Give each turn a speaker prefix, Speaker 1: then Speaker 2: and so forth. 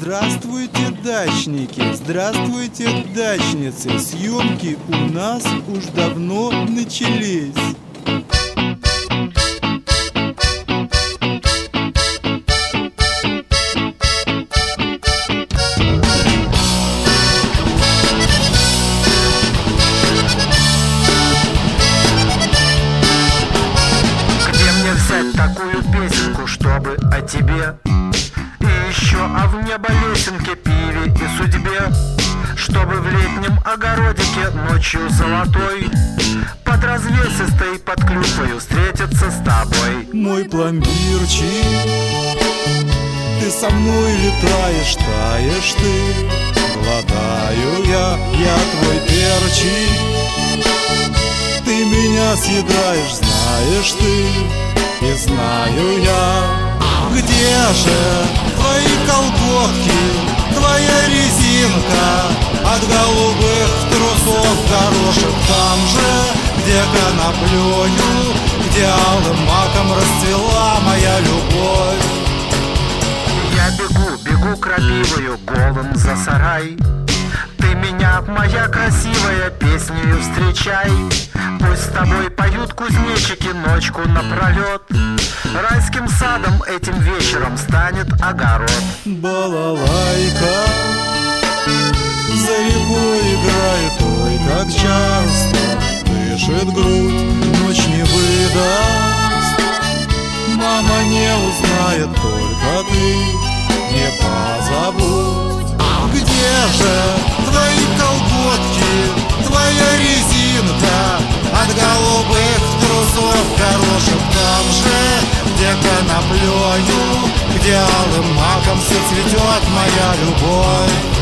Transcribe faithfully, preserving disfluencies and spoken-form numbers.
Speaker 1: Здравствуйте, дачники, здравствуйте, дачницы. Съемки у нас уж давно начались.
Speaker 2: Где мне взять такую песенку, чтобы о тебе? И еще о внеболесенке, пиве и судьбе, чтобы в летнем огородике ночью золотой под развесистой, под клюквою встретиться с тобой.
Speaker 1: Мой пломбирчик, ты со мной летаешь, таешь ты, глотаю я, я твой перчик. Ты меня съедаешь, знаешь ты, и знаю я. Где же твои колготки, твоя резинка от голубых трусов горошек? Там же, где конопленю, где алым маком расцвела моя любовь.
Speaker 2: Я бегу, бегу крапивою, голым за сарай. Ты меня, моя красивая, песнею встречай. Пусть с тобой поют кузнечики ночку напролет. Райским садом этим вечером станет огород.
Speaker 1: Балалайка за рекой играет, ой, как часто дышит грудь, ночь не выдаст. Мама не узнает, только ты не позабудь. Где же твои колготки, твоя резинка от голубых трусов горошек? Там же, где конопленю, где алым маком все цветет моя любовь.